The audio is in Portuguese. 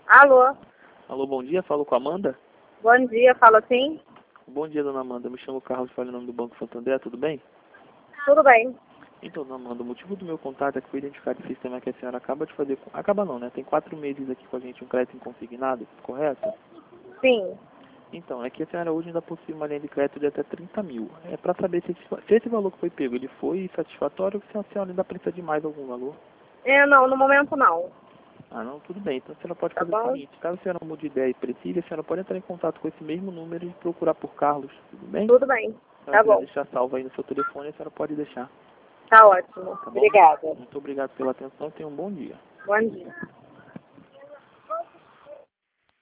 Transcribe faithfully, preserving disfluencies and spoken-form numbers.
Alô? Alô, bom dia, falo com a Amanda? Bom dia, fala sim? Bom dia, dona Amanda, me chamo Carlos, falo em nome do Banco Santander, tudo bem? Tudo bem. Então, dona Amanda, o motivo do meu contato é que foi identificado o sistema que a senhora acaba de fazer, com- acaba não, né? Tem quatro meses aqui com a gente, um crédito inconsignado, correto? Sim. Então, é que a senhora hoje ainda possui uma linha de crédito de até trinta mil. É para saber se esse, se esse valor que foi pego, ele foi satisfatório ou se a senhora ainda precisa de mais algum valor. É, não, no momento não. Ah, não, tudo bem. Então a senhora pode Tá fazer o bom? seguinte, caso a senhora mude de ideia e precise, a senhora pode entrar em contato com esse mesmo número e procurar por Carlos, tudo bem? Tudo bem. Se a Tá senhora quiser bom. deixar salvo aí no seu telefone, a senhora pode deixar, Tá ótimo. tá bom? Obrigada. Muito obrigado pela atenção e tenha um bom dia. Bom dia.